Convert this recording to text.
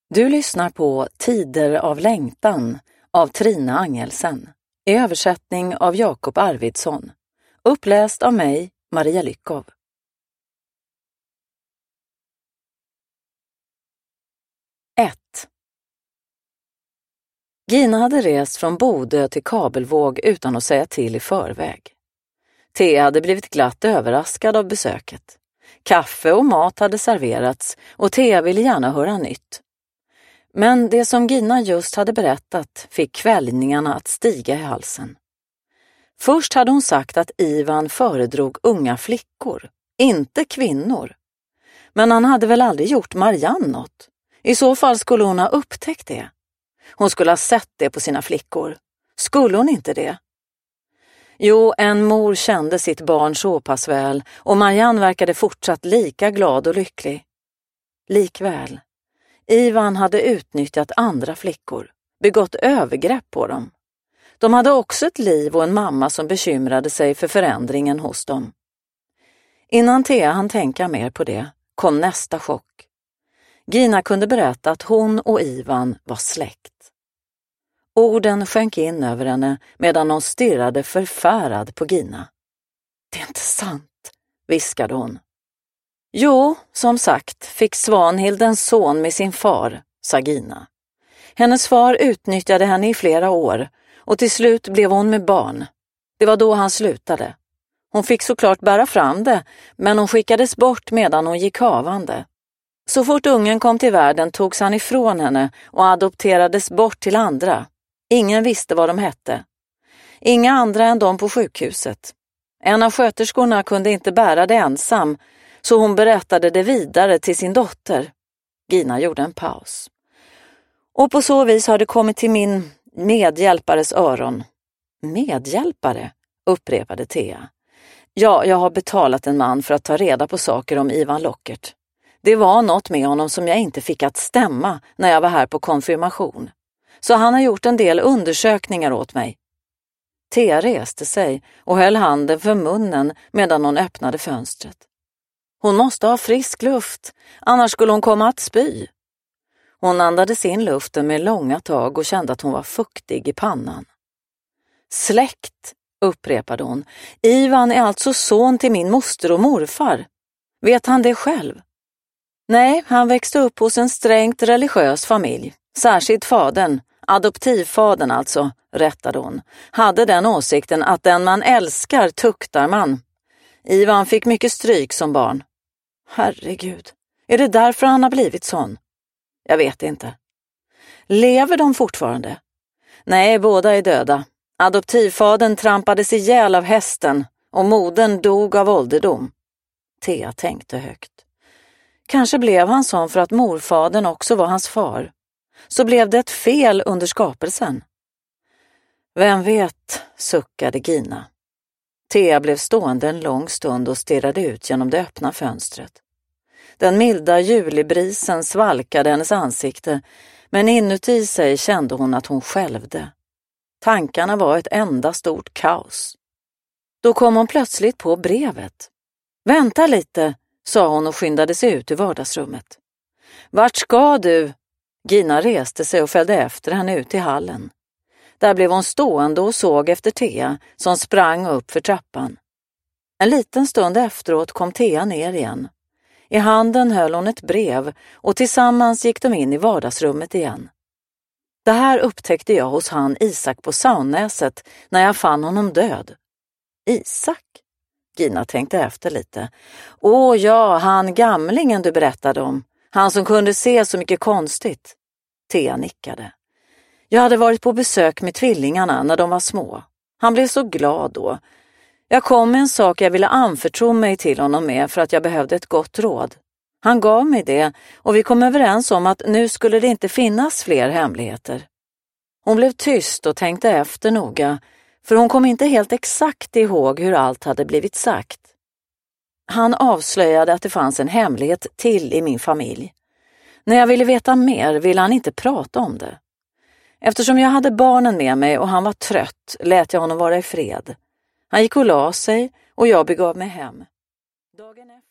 Du lyssnar på Tider av längtan av Trina Angelsen, i översättning av Jakob Arvidsson, uppläst av mig, Maria Lyckov. 1. Gina hade rest från Bodö till Kabelvåg utan att säga till i förväg. Thea hade blivit glatt överraskad av besöket. Kaffe och mat hade serverats och Thea ville gärna höra nytt. Men det som Gina just hade berättat fick kvällningarna att stiga i halsen. Först hade hon sagt att Ivan föredrog unga flickor, inte kvinnor. Men han hade väl aldrig gjort Marianne något. I så fall skulle hon ha upptäckt det. Hon skulle ha sett det på sina flickor. Skulle hon inte det? Jo, en mor kände sitt barn så pass väl och Marianne verkade fortsatt lika glad och lycklig. Likväl. Ivan hade utnyttjat andra flickor, begått övergrepp på dem. De hade också ett liv och en mamma som bekymrade sig för förändringen hos dem. Innan Thea hann tänka mer på det kom nästa chock. Gina kunde berätta att hon och Ivan var släkt. Orden sjönk in över henne medan hon stirrade förfärad på Gina. Det är inte sant, viskade hon. Jo, som sagt, fick Svanhild en son med sin far, sa Gina. Hennes far utnyttjade henne i flera år och till slut blev hon med barn. Det var då han slutade. Hon fick såklart bära fram det, men hon skickades bort medan hon gick havande. Så fort ungen kom till världen togs han ifrån henne och adopterades bort till andra. Ingen visste vad de hette. Inga andra än de på sjukhuset. En av sköterskorna kunde inte bära det ensam, så hon berättade det vidare till sin dotter. Gina gjorde en paus. Och på så vis har det kommit till min medhjälpares öron. Medhjälpare, upprepade Thea. Ja, jag har betalat en man för att ta reda på saker om Ivan Lockert. Det var något med honom som jag inte fick att stämma när jag var här på konfirmation. Så han har gjort en del undersökningar åt mig. Thea reste sig och höll handen för munnen medan hon öppnade fönstret. Hon måste ha frisk luft, annars skulle hon komma att spy. Hon andades in luften med långa tag och kände att hon var fuktig i pannan. Släkt, upprepade hon. Ivan är alltså son till min moster och morfar. Vet han det själv? Nej, han växte upp hos en strängt religiös familj. Särskilt fadern, adoptivfadern alltså, rättade hon, hade den åsikten att den man älskar tuktar man. Ivan fick mycket stryk som barn. Herregud, är det därför han har blivit sån? Jag vet inte. Lever de fortfarande? Nej, båda är döda. Adoptivfadern trampades ihjäl av hästen och modern dog av ålderdom. Thea tänkte högt. Kanske blev han sån för att morfadern också var hans far. Så blev det ett fel under skapelsen. Vem vet, suckade Gina. Thea blev stående en lång stund och stirrade ut genom det öppna fönstret. Den milda julibrisen svalkade hennes ansikte, men inuti sig kände hon att hon skälvde. Tankarna var ett enda stort kaos. Då kom hon plötsligt på brevet. Vänta lite, sa hon och skyndade sig ut ur vardagsrummet. Vart ska du? Gina reste sig och följde efter henne ut i hallen. Där blev hon stående och såg efter Thea som sprang upp för trappan. En liten stund efteråt kom Thea ner igen. I handen höll hon ett brev och tillsammans gick de in i vardagsrummet igen. Det här upptäckte jag hos han Isak på Saunäset när jag fann honom död. Isak? Gina tänkte efter lite. Åh ja, han gamlingen du berättade om. Han som kunde se så mycket konstigt. Thea nickade. Jag hade varit på besök med tvillingarna när de var små. Han blev så glad då. Jag kom med en sak jag ville anförtro mig till honom med för att jag behövde ett gott råd. Han gav mig det och vi kom överens om att nu skulle det inte finnas fler hemligheter. Hon blev tyst och tänkte efter noga, för hon kom inte helt exakt ihåg hur allt hade blivit sagt. Han avslöjade att det fanns en hemlighet till i min familj. När jag ville veta mer ville han inte prata om det. Eftersom jag hade barnen med mig och han var trött lät jag honom vara i fred. Han gick och la sig och jag begav mig hem. Dagen efter